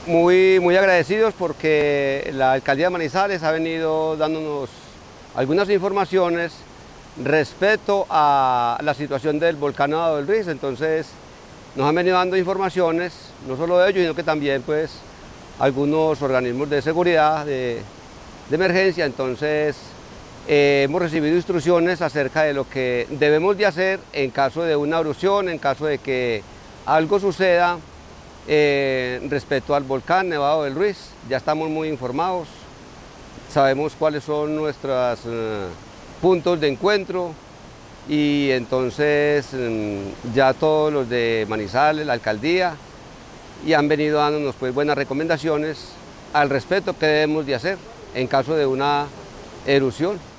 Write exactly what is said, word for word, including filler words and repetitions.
Muy, muy agradecidos porque la Alcaldía de Manizales ha venido dándonos algunas informaciones respecto a la situación del volcán Nevado del Ruiz. Entonces nos han venido dando informaciones, no solo de ellos, sino que también pues algunos organismos de seguridad, de, de emergencia. Entonces eh, hemos recibido instrucciones acerca de lo que debemos de hacer en caso de una erupción, en caso de que algo suceda eh, respecto al volcán Nevado del Ruiz. Ya estamos muy informados, sabemos cuáles son nuestros eh, puntos de encuentro, y entonces ya todos los de Manizales, la alcaldía, y han venido dándonos pues buenas recomendaciones al respecto que debemos de hacer en caso de una erupción.